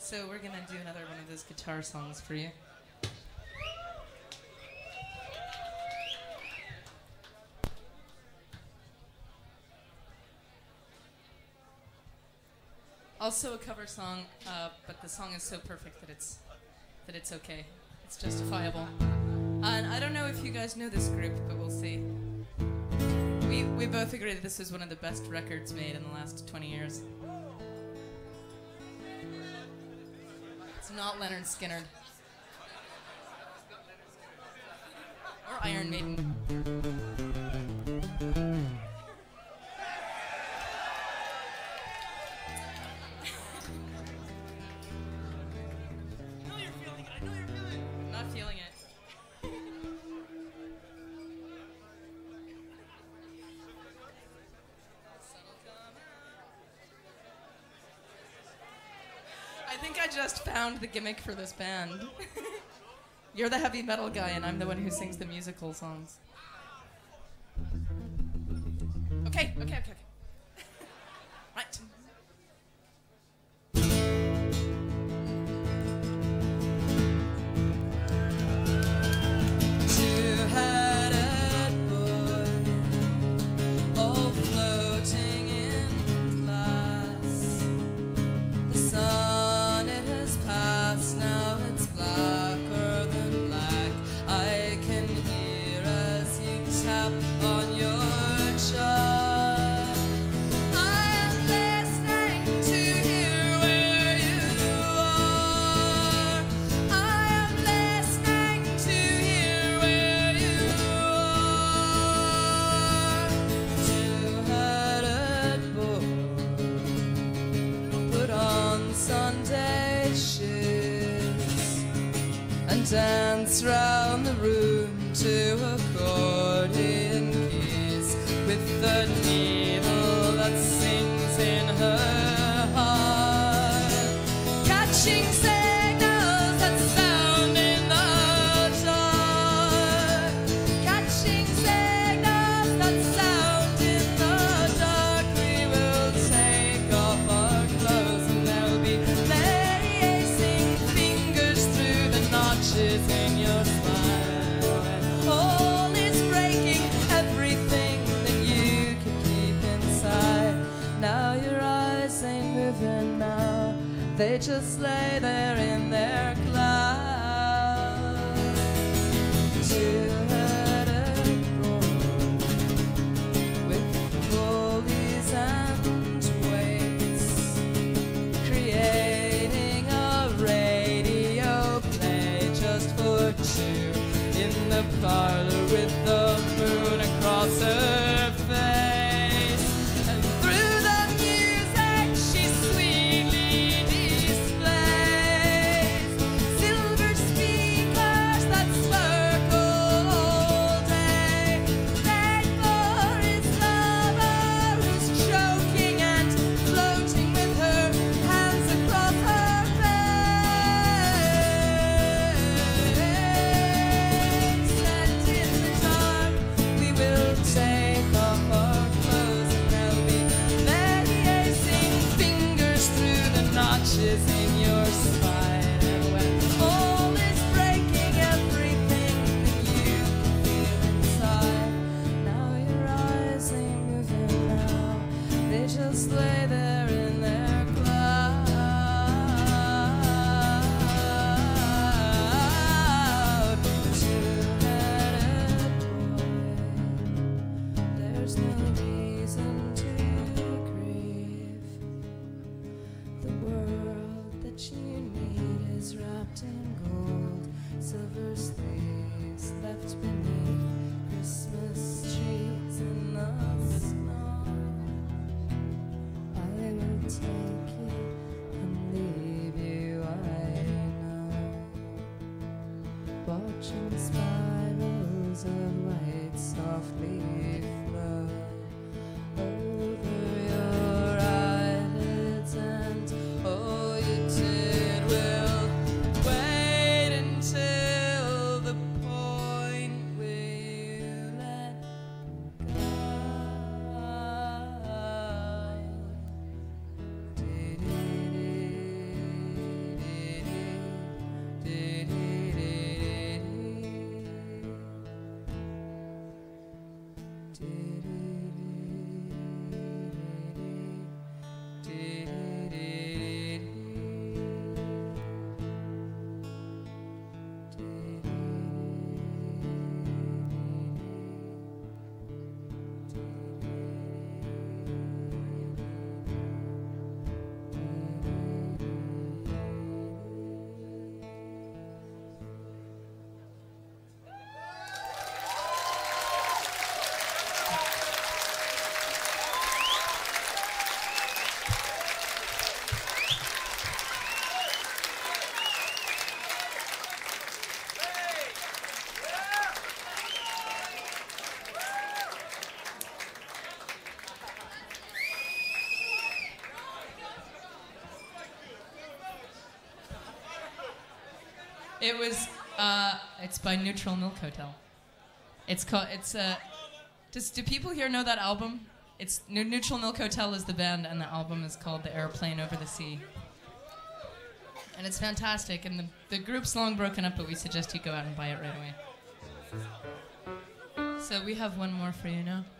So we're gonna do another one of those guitar songs for you. Also a cover song, but the song is so perfect that it's okay. It's justifiable. And I don't know if you guys know this group, but we'll see. We both agree that this is one of the best records made in the last 20 years. It's not Leonard Skinner. Or Iron Maiden. Not feeling it. I think I just found the gimmick for this band. You're the heavy metal guy, and I'm the one who sings the musical songs. Okay. Right. Dance round the room to accordion keys with the needle that sings in her heart, catching signals that sound in the dark, catching signals that sound in the dark. We will take off our clothes and there'll be lacing fingers through the notches in your spine. When all is breaking, everything that you can keep inside. Now your eyes ain't moving now, they just lay there in their cloud. Two-headed boy with pulleys and weights, creating a radio play just for two in the parlor with the moon across her face. And through the music she sweetly displays silver speakers that sparkle all day, made for his lover who's choking and floating with her hands across her face. And in the dark we will take off our clothes and there'll be lacing fingers through the notches in your spine. And when all is breaking, everything that you can feel inside. Now your eyes ain't moving now, they just lay there in their cloud. Two-headed boy, there's no reason to grieve. The world that you need is wrapped in gold, silver sleeves left beneath Christmas trees in the snow. I will take you and leave you, I know, watching spirals of light softly flow over your eyelids, and all you did will wait until the point where you let go. Did It was. It's by Neutral Milk Hotel. It's called. It's. Do people here know that album? It's Neutral Milk Hotel is the band, and the album is called The Airplane Over the Sea. And it's fantastic. And the group's long broken up, but we suggest you go out and buy it right away. So we have one more for you now.